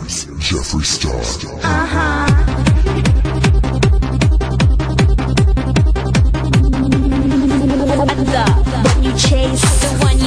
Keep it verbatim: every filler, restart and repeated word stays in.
Here's Jeffree Star. Uh-huh. The one you chase, the one